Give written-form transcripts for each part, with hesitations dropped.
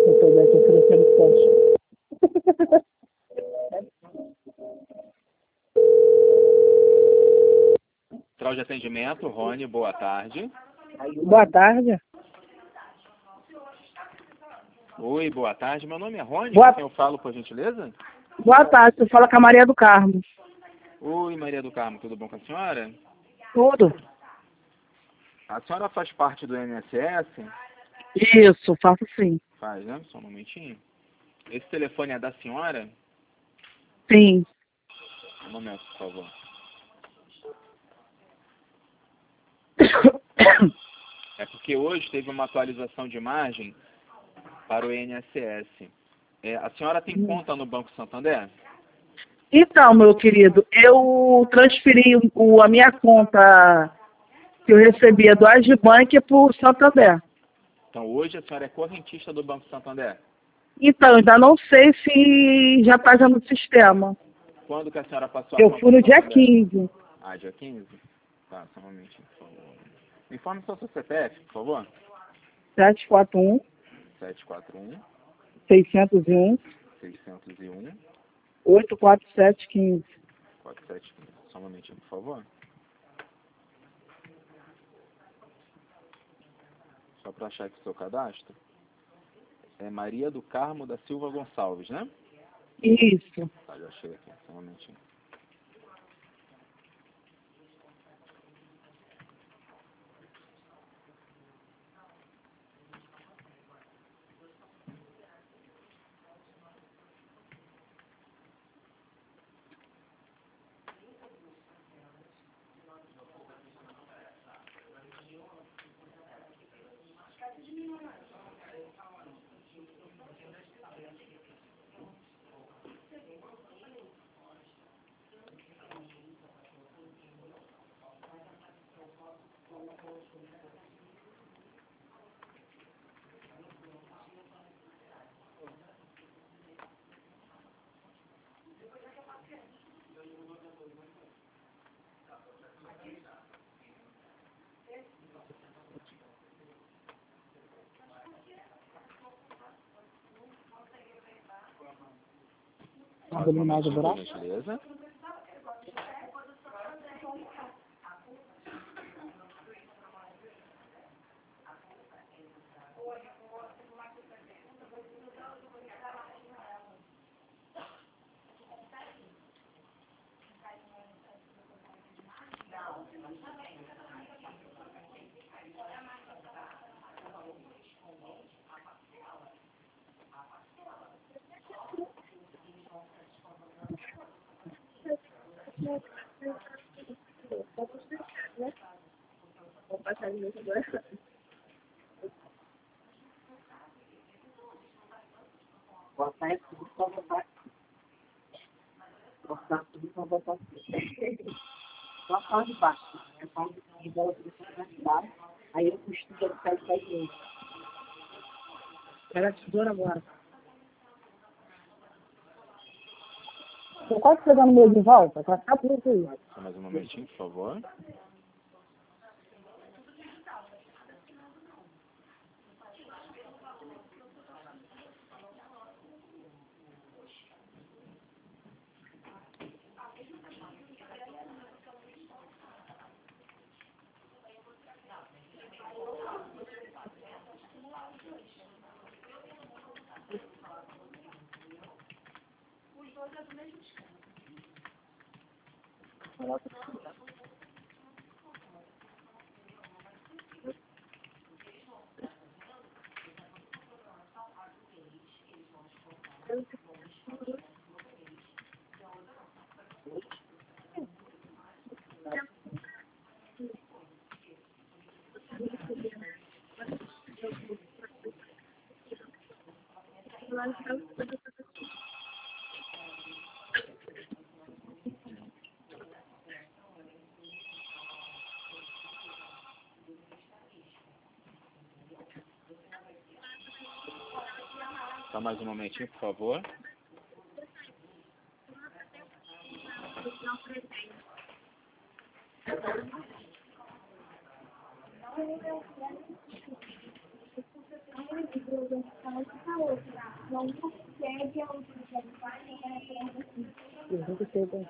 eu tô aqui oferecendo teste. Central de atendimento, Rony, boa tarde. Boa tarde. Oi, boa tarde. Meu nome é Rony, Boa... com quem eu falo, por gentileza? Boa tarde, tu fala com a Maria do Carmo. Oi, Maria do Carmo, tudo bom com a senhora? Tudo? A senhora faz parte do INSS? Isso, faço sim. Faz, né? Só um momentinho. Esse telefone é da senhora? Sim. Um momento, por favor. É porque hoje teve uma atualização de imagem para o INSS. A senhora tem conta no Banco Santander? Então, meu querido, eu transferi a minha conta que eu recebia do Agibank para o Santander. Então, hoje a senhora é correntista do Banco Santander? Então, ainda não sei se já está já no sistema. Quando que a senhora passou a Eu conta fui do no dia Santander? 15. Ah, dia 15? Tá, só um momentinho, por favor. Informe só seu CPF, por favor. 741 741 601 601 84715. 4715. Só um momentinho, por favor. Só para achar aqui o seu cadastro. É Maria do Carmo da Silva Gonçalves, né? Isso. Tá, já achei aqui. Só um momentinho. Tá dominado o Por buraco? gentileza. Botar tudo para botar. Botar tudo para botar. Só a parte de baixo. É só de bola para cidade. Aí eu costuro ele sai para dentro. Pega a tesoura agora. Tô quase pegando o meu de volta. Pra cá por aí. Só mais um momentinho, por favor. Só mais um momentinho, por favor.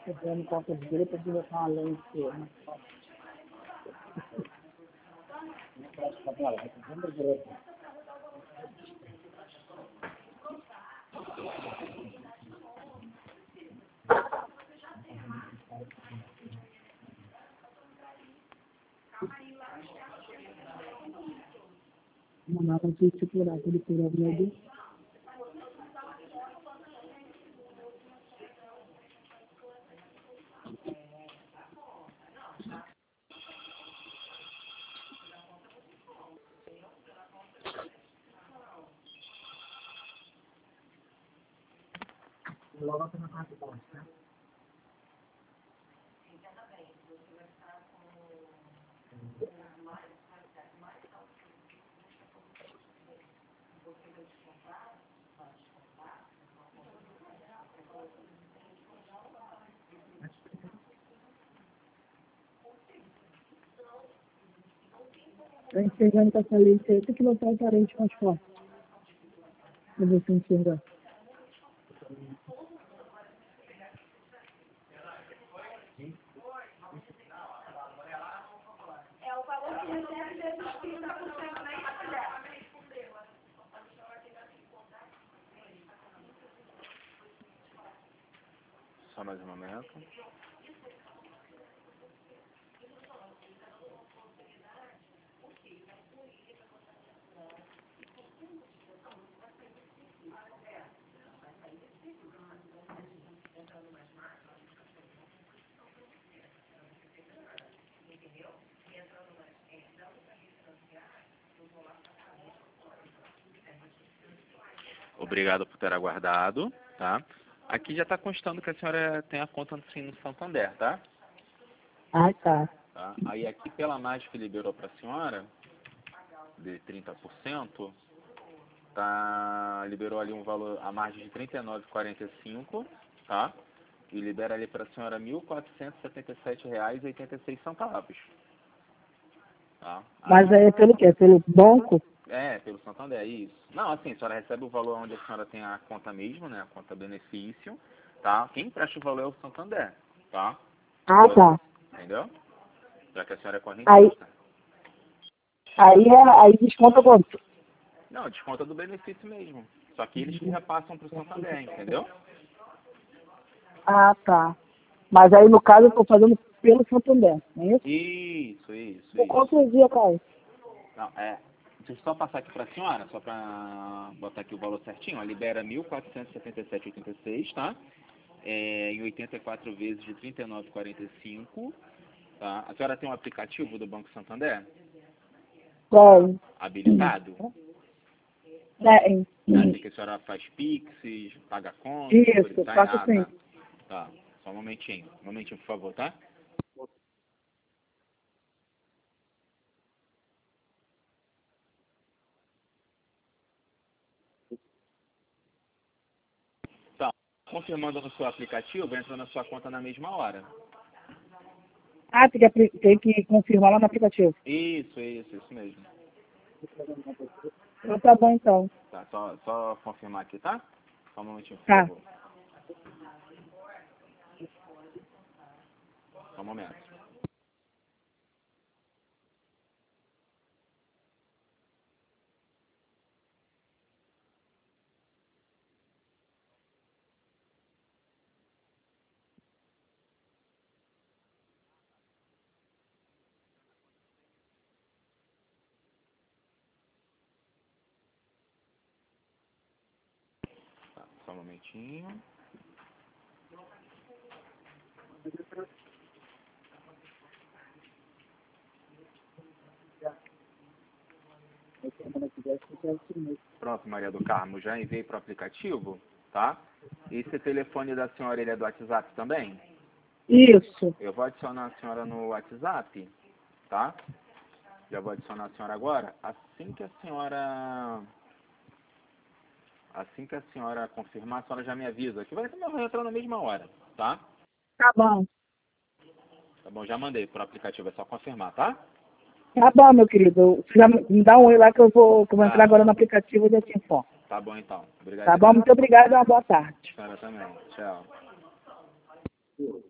Dando conta de direito de botar uma lente. Não dá pra se segurar aquele programa ali. Logo na casa de baixo, né? A gente pegando com essa lente aí, tem que botar o parente mais forte. Pra você enxergar. Só mais um momento. Obrigado por ter aguardado, tá? Aqui já está constando que a senhora tem a conta sim no Santander, tá? Ah, tá. Tá? Aí aqui pela margem que liberou para a senhora, de 30%, liberou ali um valor, a margem de R$ 39,45, tá? E libera ali para a senhora R$ 1.477,86. Tá? Mas aí é pelo quê? Pelo banco? Pelo Santander, isso. Não, assim, a senhora recebe o valor onde a senhora tem a conta mesmo, né? A conta benefício, tá? Quem empresta o valor é o Santander, tá? Ah, tá. Entendeu? Já que a senhora é Aí, correntista. aí desconta quanto? Não, desconta do benefício mesmo. Só que eles que repassam para o Santander, entendeu? Ah, tá. Mas aí, no caso, eu tô fazendo pelo Santander, não é isso? Isso. Por quantos dias, cara? Não, deixa eu só passar aqui para a senhora, só para botar aqui o valor certinho. Ó, libera 1.477,86, tá? Em 84 vezes de 39,45, tá? A senhora tem um aplicativo do Banco Santander? Tem. Habilitado? Tem. Assim que a senhora faz Pix, paga conta, Isso, tá? faço sim. Tá. Só um momentinho, por favor, tá? Tá. Confirmando no seu aplicativo, entra na sua conta na mesma hora. Ah, tem que confirmar lá no aplicativo. Isso mesmo. Então tá bom, então. Tá, só confirmar aqui, tá? Só um momentinho, por Tá. favor. Só um momento. Tá, só um momentinho. Pronto, Maria do Carmo, já enviei para o aplicativo, tá? Esse telefone da senhora, ele é do WhatsApp também? Isso. Eu vou adicionar a senhora no WhatsApp, tá? Já vou adicionar a senhora agora. Assim que a senhora confirmar, a senhora já me avisa, que vai entrar na mesma hora, tá? Tá bom. Tá bom, já mandei pro aplicativo, é só confirmar, tá? Tá bom, meu querido. Você já me dá um oi lá que eu vou entrar agora no aplicativo e já te informo. Tá bom, então. Obrigado. Tá bom? Muito obrigado e uma boa tarde. A senhora também. Tchau.